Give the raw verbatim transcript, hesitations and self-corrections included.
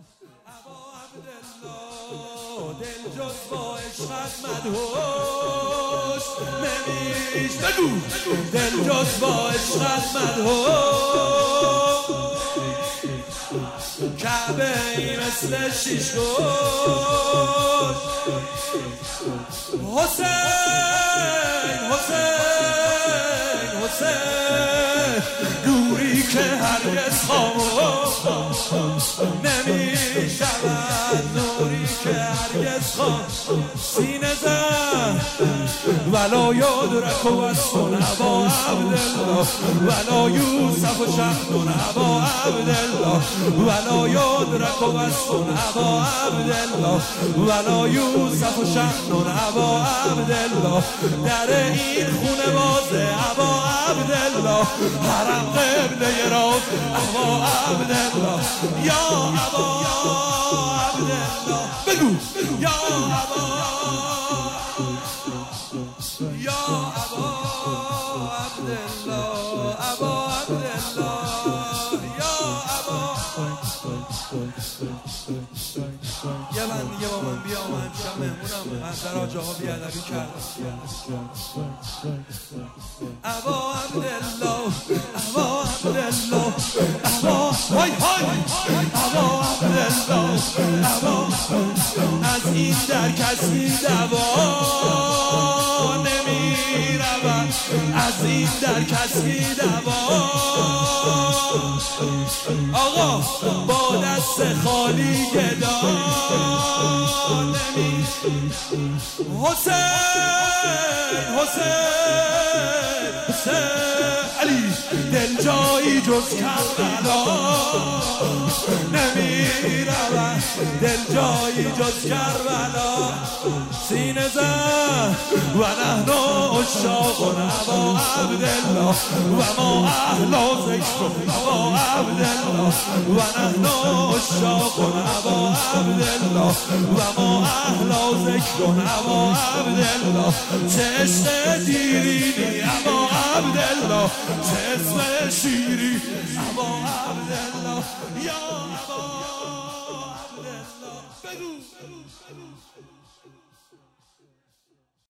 ابا عبدالله دل جز با عشقت مدهوش نمیش بگو دل جز با عشقت مدهوش کعبه ای مثل شیش گوش حسین حسین حسین نوری که هرگز خاموش نمی شود نوری که هرگز خاموش سینه زن ولا یدرک و اسم ابا عبدالله ولا یوسف و شهد ابا عبدالله ولا یدرک و اسم ابا عبدالله ولا یوسف و شهد ابا عبدالله در این خونه باز ابا عبدالله حرم قبله راز ابا عبدالله یا ابا عبدالله بگو یا ابا یا ابا عبدالله ابا عبدالله یا ابا یه من دیگه با من بیا من امشب مهمونم من در آجاها بیادبی کردم ابا عبدالله ابا عبدالله ابا های های ابا عبدالله ابا از این در کسی دوا نمی رود از این در کسی دوا آقا با دست خالی گدا نمی حسین حسین حسین علی دل جایی جز کربلا نمی رود دل جایی جز کربلا سینه زن و نحن عشاق ابا عبدالله و ما اهل ذکر ابا عبدالله و نحن عشاق ابا عبدالله و ما اهل ذکر ابا عبدالله چه عشق دیرینی ابا عبدالله چه اسم شیری ابا عبدالله یا ابا عبدالله بگو